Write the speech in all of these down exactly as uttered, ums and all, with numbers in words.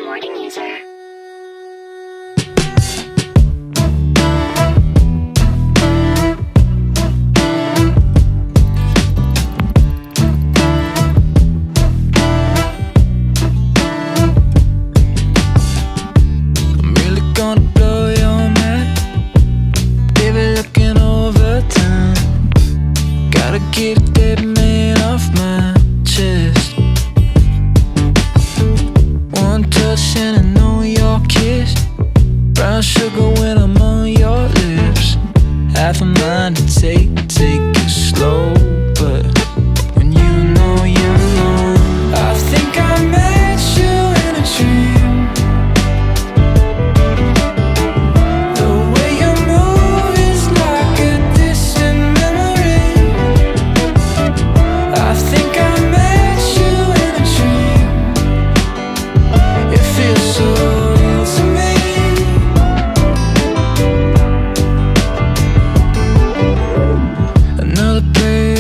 Warning user. I'm really gonna blow your mind, baby, looking over time. Gotta get a dead man off my chest. One touch and I know your kiss. Brown sugar when I'm on your lips. Half a mind to take, take it slow, but when you know, you know. I think I met you in a dream. The way you move is like a distant memory. I think I met you in a dream. It feels so real to me. Another place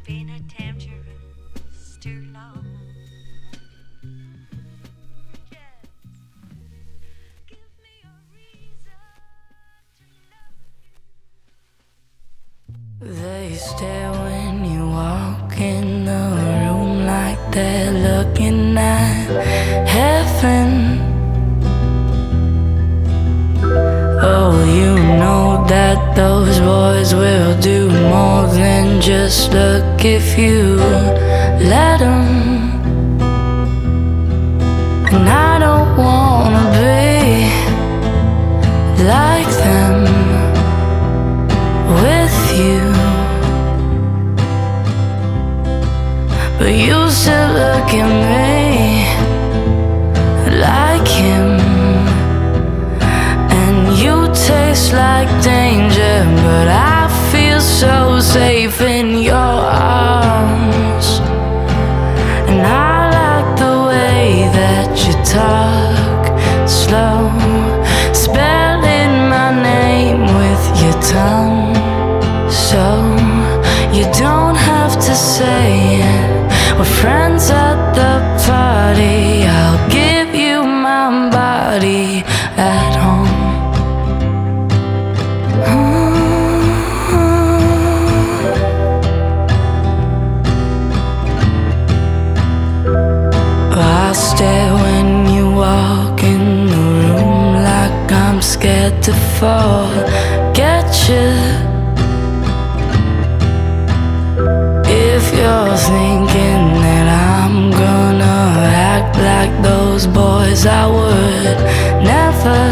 been a dangerous too long. Just give me a reason to love you. They stare when you walk in the room like they're looking at heaven. Oh, you know that those boys will do more than just look if you let them. And I don't wanna be like them with you, but you still look at me like him. You taste like danger, but I feel so safe in your arms. And I like the way that you talk slow, spelling my name with your tongue, so you don't have to say it. We're friends at the party. I'll give you my body at home. I stare when you walk in the room like I'm scared to forget you. If you're thinking that I'm gonna act like those boys, I would never.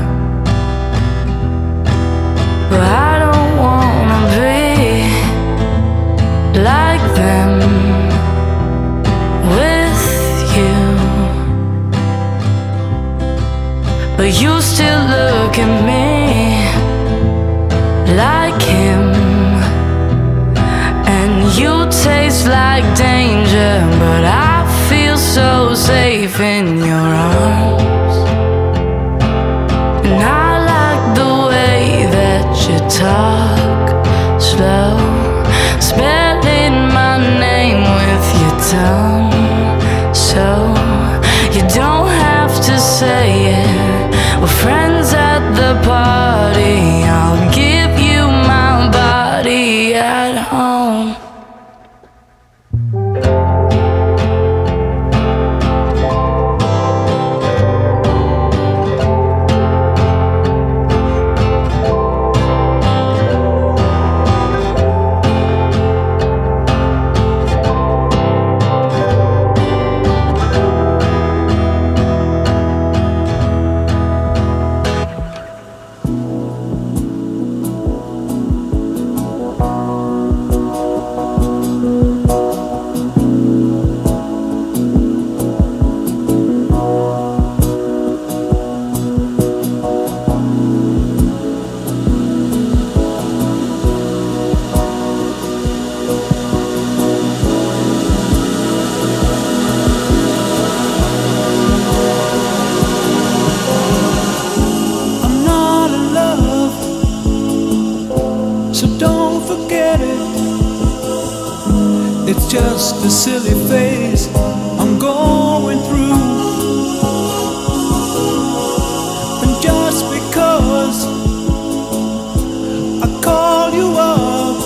But I don't wanna be like them with you, but you still look at me like him. And you taste like danger, but I feel so safe in your arms. And I like the way that you talk slow, spelling my name with your tongue, so you don't have to say it. We're friends at the party. I'll give you my body at home. It's just a silly phase I'm going through. And just because I call you up,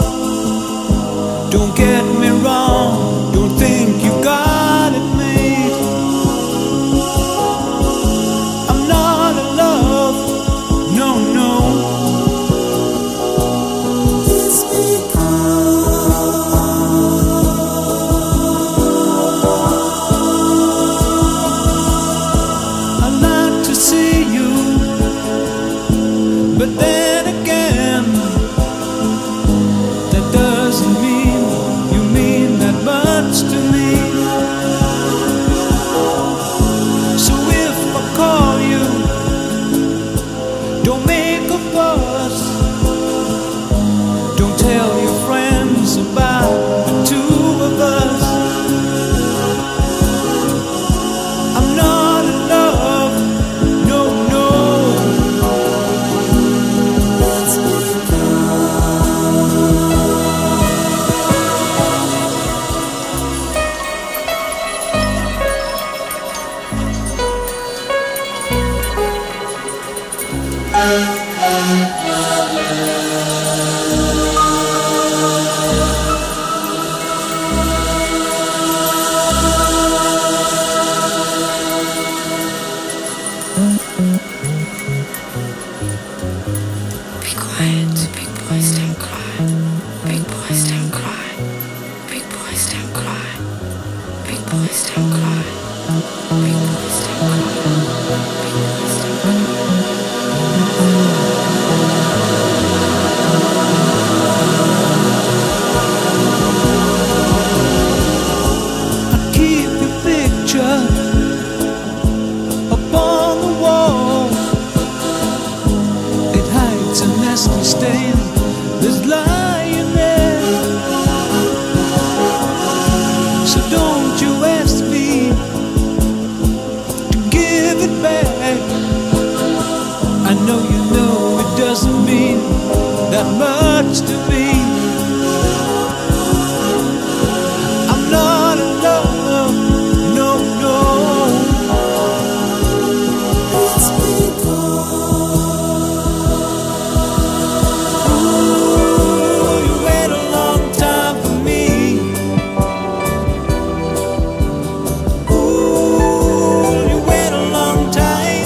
don't get me wrong, don't think you got it made. I'm not in love, no, no. It's because boys don't cry. Big boys don't cry. Big boys don't cry. Big boys don't cry. I keep your picture upon the wall. It hides a nasty stain that's lying there. So don't you ask me to give it back. I know you know it doesn't mean that much to me. I'm not in love, no, no. It's Ooh, you wait a long time for me. Ooh, you wait a long time.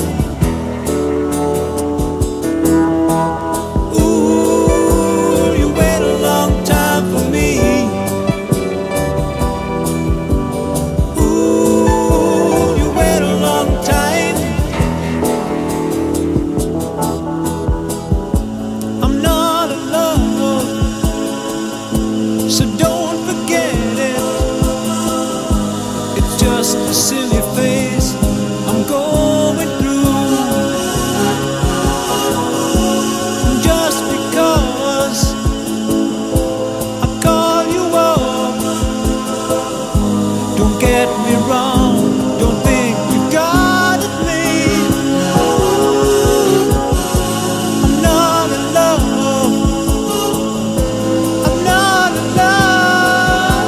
Ooh, you wait a long time for me. Ooh, you wait a long time. I'm not in love, so don't forget it. It's just a silly phase I'm going through. Just because I call you up, don't get me wrong, don't think you got it made. I'm not in love, I'm not in love.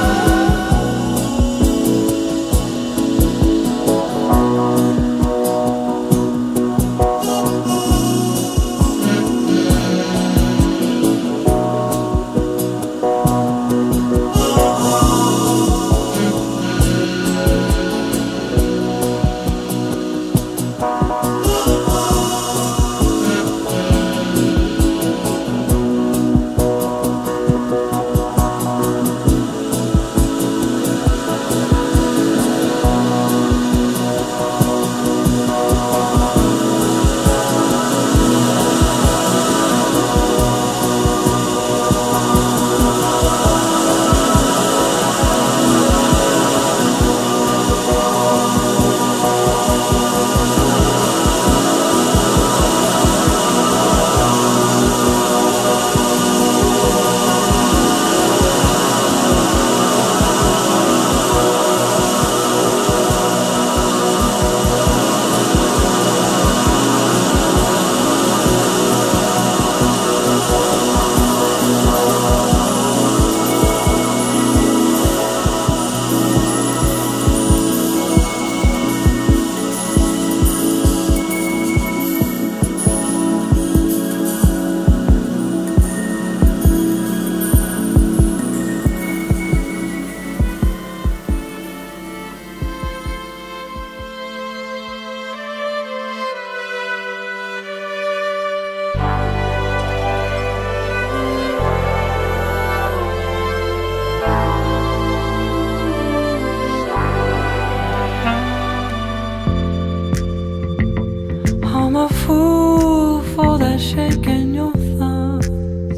I'm a fool for that shake in your thumbs.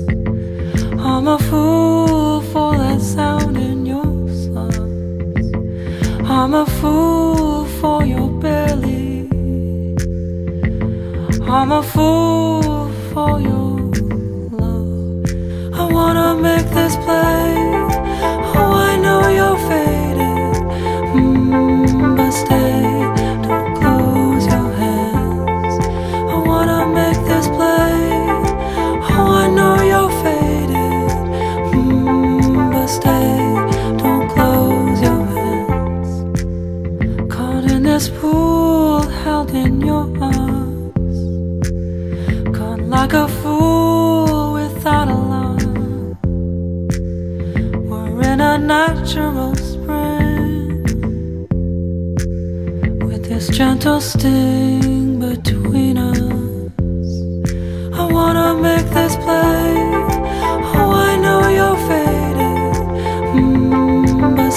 I'm a fool for that sound in your slums. I'm a fool for your belly. I'm a fool for your love. I wanna make this play. Oh, I know you're faded, mm, but stay. Don't close your hands. I wanna make this play. Oh, I know you're faded, mm, but stay. Don't close your hands. Caught in this pool, held in your arms. Caught like a fool without a line. We're in a natural spring with this gentle sting between us. I wanna make this play. Oh, I know you're faded, mm, but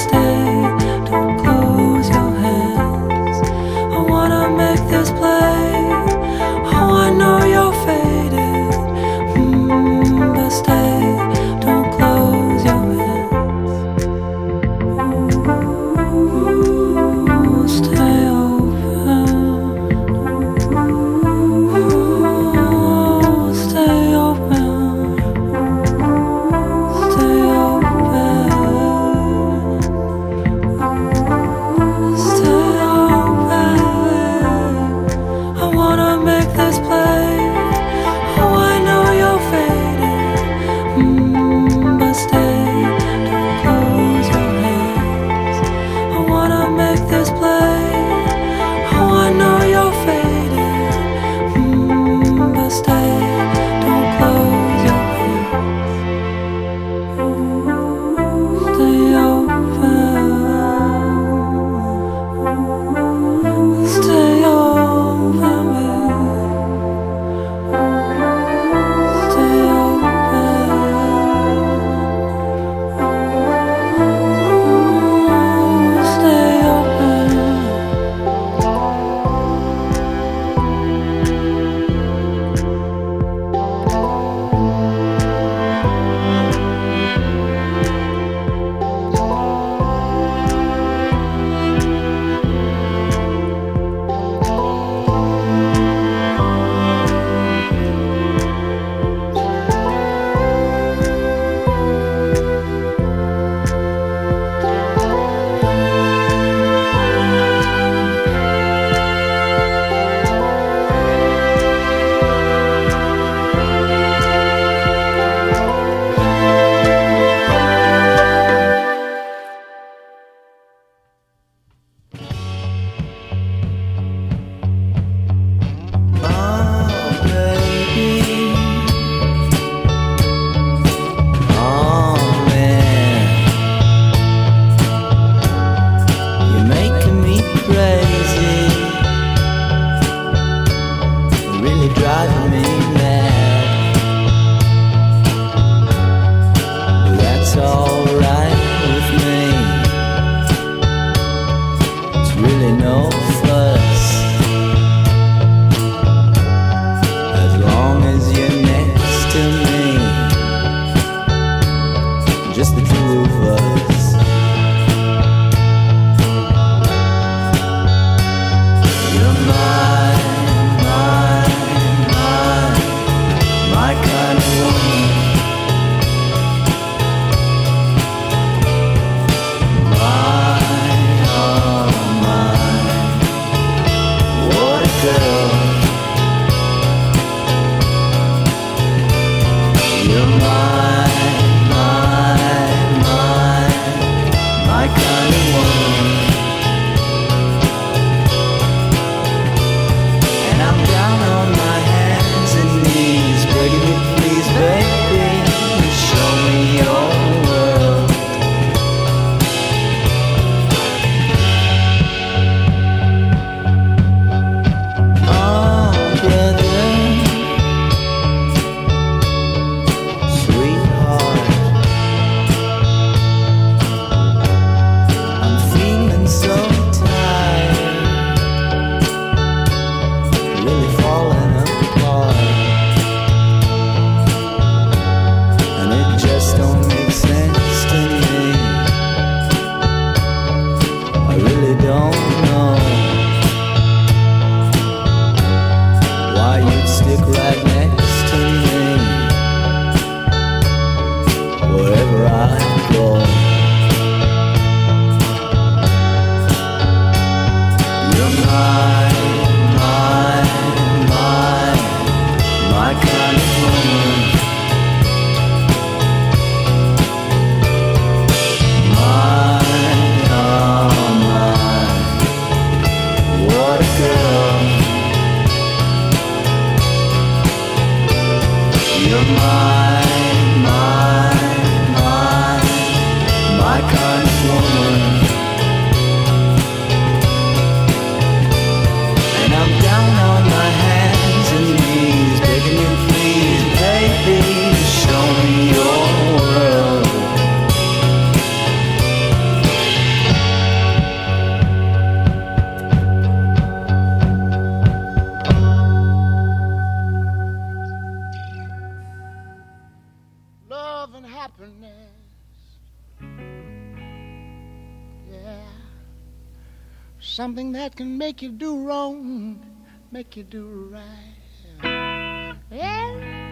something that can make you do wrong, make you do right. Yeah.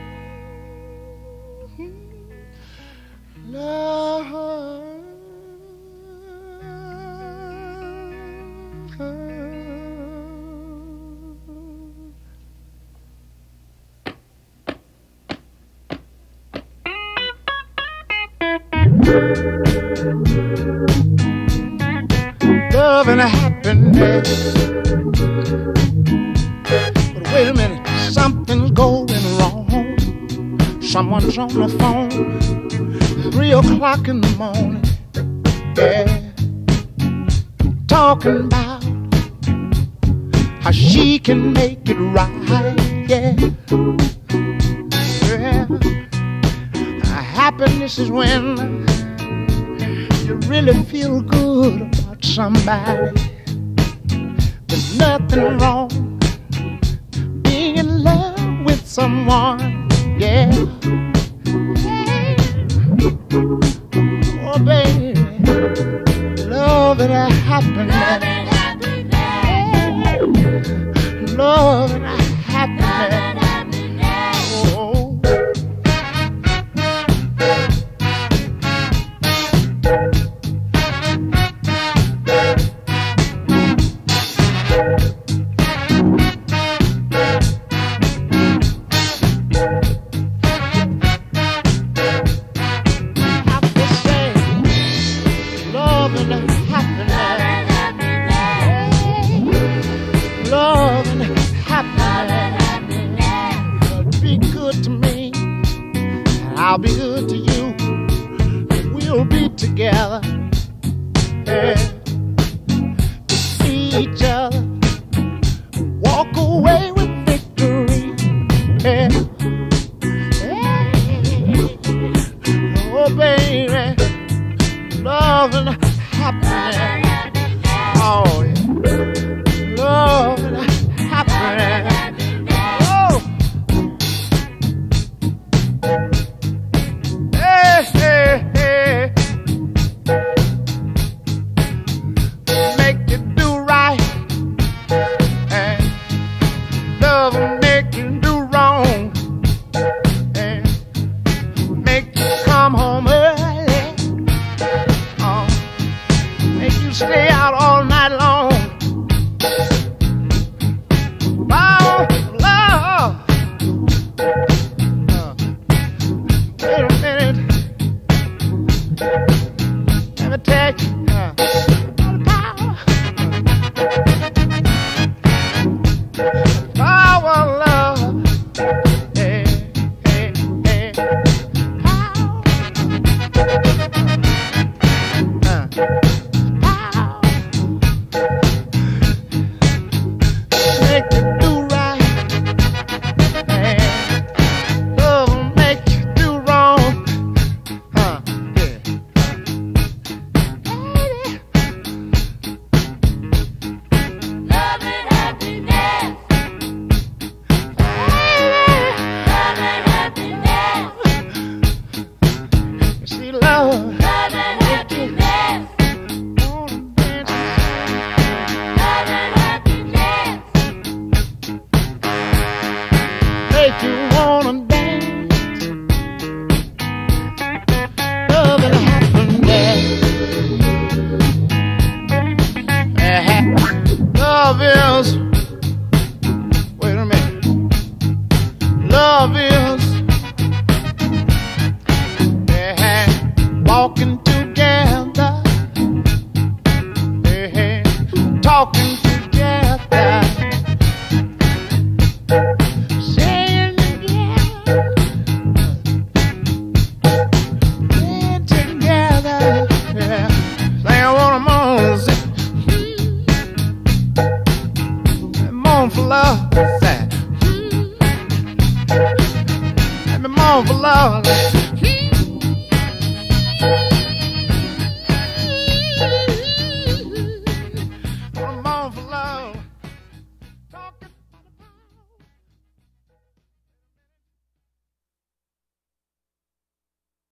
Love. Love and happiness. But wait a minute, something's going wrong. Someone's on the phone, three o'clock in the morning, yeah, talking about how she can make it right, yeah. Yeah. Happiness is when you really feel good about somebody. There's nothing wrong being in love with someone, yeah. Oh, baby, love and happiness. Love and happiness. I'll be good to you. We'll be together, yeah, to see each other, walk away with victory, yeah. Yeah. Oh, baby, love and happiness. Oh, yeah. Love and happiness. Stay out all night long. Oh, love. Uh, wait a minute. Let me tell you. Uh, power. Power, love. Hey, hey, hey. Power. Uh. Make you wanna dance, love and happiness. Uh-huh. Love is, wait a minute, love is, uh-huh, walking together, uh-huh, talking together. For love, let me moan for love.